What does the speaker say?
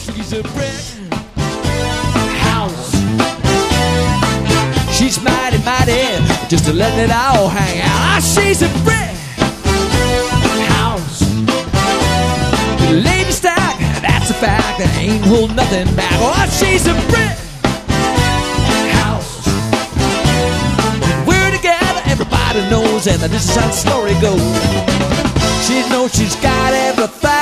She's a brick house. She's mighty, mighty, just to let it all hang out. Ah, she's a brick house. Lady stack, that's a fact, that ain't hold nothing back. Oh, she's a brick house. We're together, everybody knows, and this is how the story goes. She knows she's got everything.